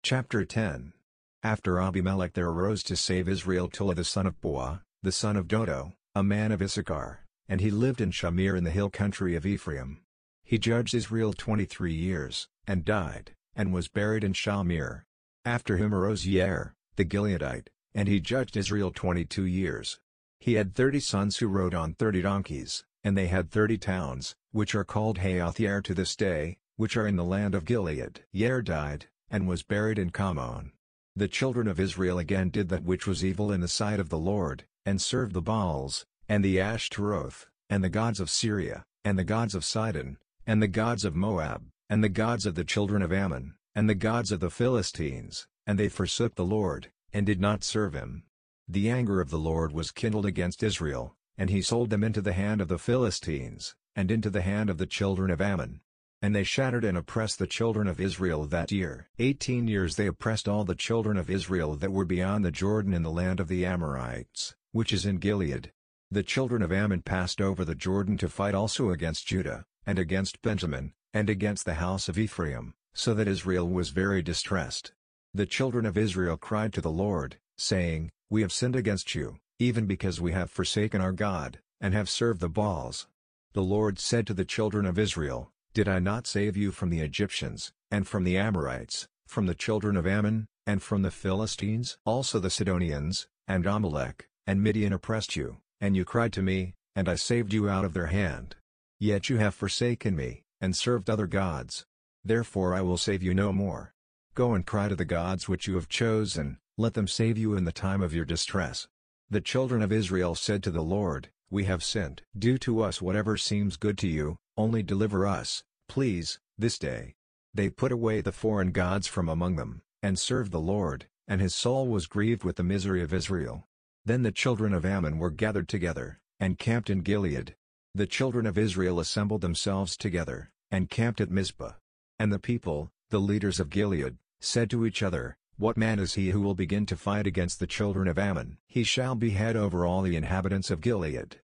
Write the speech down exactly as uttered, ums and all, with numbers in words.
Chapter ten. After Abimelech there arose to save Israel Tola the son of Puah, the son of Dodo, a man of Issachar, and he lived in Shamir in the hill country of Ephraim. He judged Israel twenty-three years, and died, and was buried in Shamir. After him arose Yair, the Gileadite, and he judged Israel twenty-two years. He had thirty sons who rode on thirty donkeys, and they had thirty towns, which are called Hayoth Yair to this day, which are in the land of Gilead. Yair died, and was buried in Kamon. The children of Israel again did that which was evil in the sight of the Lord, and served the Baals, and the Ashtaroth, and the gods of Syria, and the gods of Sidon, and the gods of Moab, and the gods of the children of Ammon, and the gods of the Philistines, and they forsook the Lord, and did not serve him. The anger of the Lord was kindled against Israel, and he sold them into the hand of the Philistines, and into the hand of the children of Ammon. And they shattered and oppressed the children of Israel that year. Eighteen years they oppressed all the children of Israel that were beyond the Jordan in the land of the Amorites, which is in Gilead. The children of Ammon passed over the Jordan to fight also against Judah, and against Benjamin, and against the house of Ephraim, so that Israel was very distressed. The children of Israel cried to the Lord, saying, We have sinned against you, even because we have forsaken our God, and have served the Baals. The Lord said to the children of Israel, Did I not save you from the Egyptians, and from the Amorites, from the children of Ammon, and from the Philistines? Also the Sidonians, and Amalek, and Midian oppressed you, and you cried to me, and I saved you out of their hand. Yet you have forsaken me, and served other gods. Therefore I will save you no more. Go and cry to the gods which you have chosen, let them save you in the time of your distress. The children of Israel said to the Lord, We have sinned. Do to us whatever seems good to you, only deliver us, please, this day. They put away the foreign gods from among them, and served the Lord, and his soul was grieved with the misery of Israel. Then the children of Ammon were gathered together, and camped in Gilead. The children of Israel assembled themselves together, and camped at Mizpah. And the people, the leaders of Gilead, said to each other, What man is he who will begin to fight against the children of Ammon? He shall be head over all the inhabitants of Gilead.